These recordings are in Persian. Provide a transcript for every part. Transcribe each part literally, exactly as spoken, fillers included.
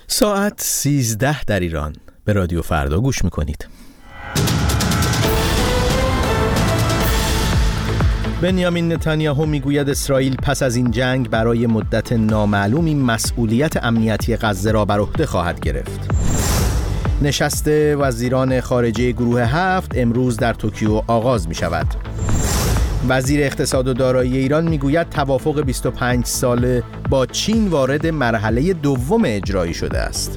ساعت سیزده در ایران. به رادیو فردا گوش میکنید. بنیامین نتانیاهو میگوید اسرائیل پس از این جنگ برای مدت نامعلومی مسئولیت امنیتی غزه را بر عهده خواهد گرفت. نشست وزیران خارجه گروه هفت امروز در توکیو آغاز می شود. وزیر اقتصاد و دارایی ایران میگوید توافق بیست و پنج ساله با چین وارد مرحله دوم اجرایی شده است.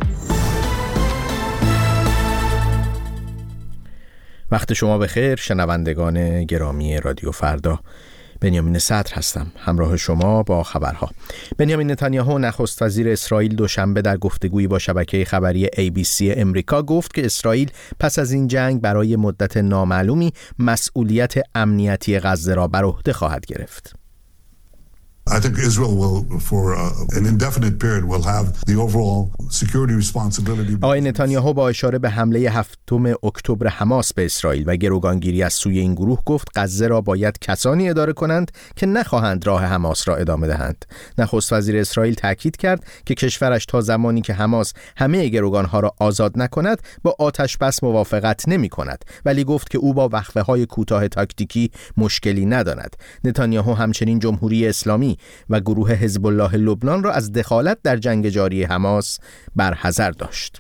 وقت شما بخیر شنوندگان گرامی رادیو فردا. بنیامین صدر هستم همراه شما با خبرها. بنیامین نتانیاهو نخست وزیر اسرائیل دوشنبه در گفتگویی با شبکه خبری ای بی سی امریکا گفت که اسرائیل پس از این جنگ برای مدت نامعلومی مسئولیت امنیتی غزه را بر عهده خواهد گرفت. I think Israel will, for uh, an indefinite period, will have the overall security responsibility. آقای نتانیاهو با اشاره به حمله هفتم اکتبر حماس به اسرائیل و گروگانگیری از سوی این گروه گفت غزه را باید کسانی اداره کنند که نخواهند راه حماس را ادامه دهند. نخست وزیر اسرائیل تاکید کرد که کشورش تا زمانی که حماس همه گروگانها را آزاد نکند با آتش بس موافقت نمی کند، ولی گفت که او با وقفه های کوتاه تاکتیکی مشکلی ندارد. نتانیاهو همچنین جمهوری اسلامی و گروه حزب الله لبنان را از دخالت در جنگ جاری حماس برحذر داشت.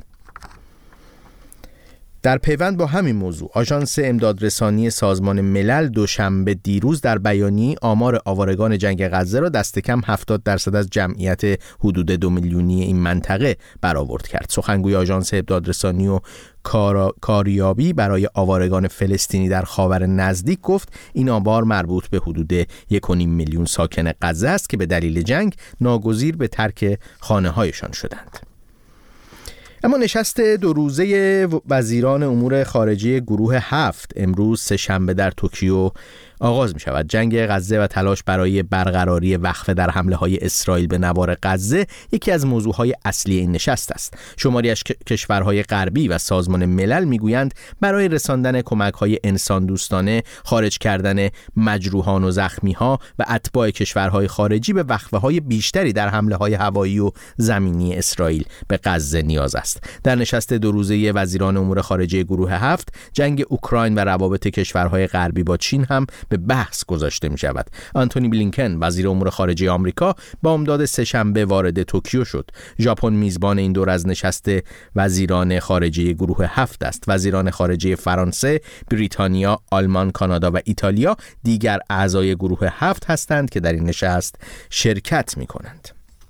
در پیوند با همین موضوع آژانس امدادرسانی سازمان ملل دوشنبه دیروز در بیانیه آمار آوارگان جنگ غزه را دست کم هفتاد درصد از جمعیت حدود دو میلیونی این منطقه برآورد کرد. سخنگوی آژانس امدادرسانی و کار... کاریابی برای آوارگان فلسطینی در خاور نزدیک گفت این آمار مربوط به حدود یک و نیم میلیون ساکن غزه است که به دلیل جنگ ناگزیر به ترک خانه‌هایشان شدند. اما نشست دو روزه وزیران امور خارجه گروه هفت امروز سه شنبه در توکیو آغاز می شود. جنگ غزه و تلاش برای برقراری وقفه در حمله های اسرائیل به نوار غزه یکی از موضوعهای اصلی این نشست است. شماری از کشورهای غربی و سازمان ملل می گویند برای رساندن کمک های انسان دوستانه، خارج کردن مجروحان و زخمی ها و اتباع کشورهای خارجی به وقفه های بیشتری در حمله های هوایی و زمینی اسرائیل به غزه نیاز است. در نشست دو روزه وزیران امور خارجه گروه هفت جنگ اوکراین و روابط کشورهای غربی با چین هم به بحث گذاشته می شود. آنتونی بلینکن وزیر امور خارجه آمریکا با امداد سه شنبه وارد توکیو شد. ژاپن میزبان این دور از نشست وزیران خارجه گروه هفت است. وزیران خارجه فرانسه، بریتانیا، آلمان، کانادا و ایتالیا دیگر اعضای گروه هفت هستند که در این نشست شرکت می کنند.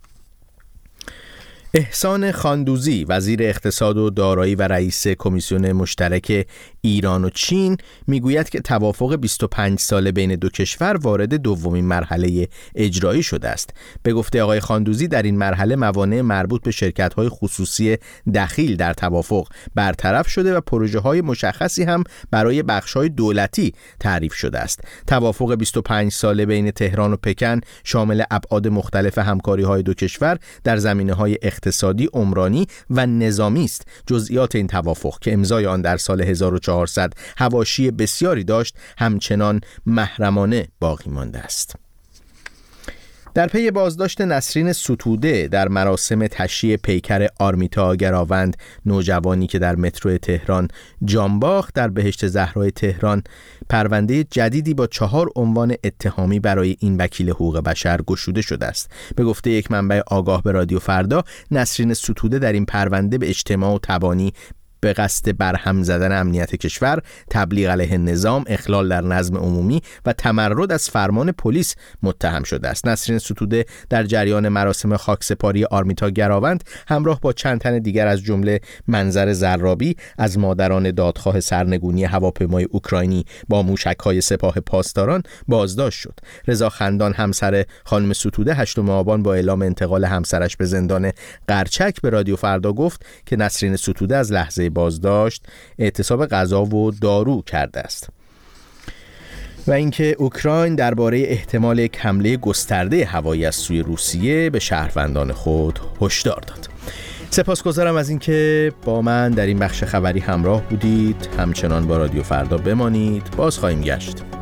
احسان خاندوزی وزیر اقتصاد و دارایی و رئیس کمیسیون مشترک ایران و چین میگوید که توافق بیست و پنج ساله بین دو کشور وارد دومین مرحله اجرایی شده است. به گفته آقای خاندوزی در این مرحله موانع مربوط به شرکت‌های خصوصی دخیل در توافق برطرف شده و پروژه‌های مشخصی هم برای بخش‌های دولتی تعریف شده است. توافق بیست و پنج ساله بین تهران و پکن شامل ابعاد مختلف همکاری‌های دو کشور در زمینه‌های اقتصادی، عمرانی و نظامی است. جزئیات این توافق که امضای آن در سال هزار و چهارصد حواشی بسیاری داشت همچنان محرمانه باقی مانده است. در پی بازداشت نسرین ستوده در مراسم تشییع پیکر آرمیتا گراوند، نوجوانی که در مترو تهران جان باخت، در بهشت زهرای تهران پرونده جدیدی با چهار عنوان اتهامی برای این وکیل حقوق بشر گشوده شده است. به گفته یک منبع آگاه به رادیو فردا، نسرین ستوده در این پرونده به اجتماع و تبانی به قصد برهم زدن امنیت کشور، تبلیغ علیه نظام، اخلال در نظم عمومی و تمرد از فرمان پلیس متهم شده است. نسرین ستوده در جریان مراسم خاکسپاری آرمیتا گراوند همراه با چند تن دیگر از جمله منظر زرابی از مادران دادخواه سرنگونی هواپیمای اوکراینی با موشک‌های سپاه پاسداران بازداشت شد. رضا خندان همسر خانم ستوده هشتم آبان با اعلام انتقال همسرش به زندان قرچک به رادیو فردا گفت که نسرین ستوده از لحظه بازداشت اعتصاب غذا و دارو کرده است. و اینکه اوکراین درباره احتمال یک حمله گسترده هوایی از سوی روسیه به شهروندان خود هشدار داد. سپاسگزارم از اینکه با من در این بخش خبری همراه بودید. همچنان با رادیو فردا بمانید. باز خواهیم گشت.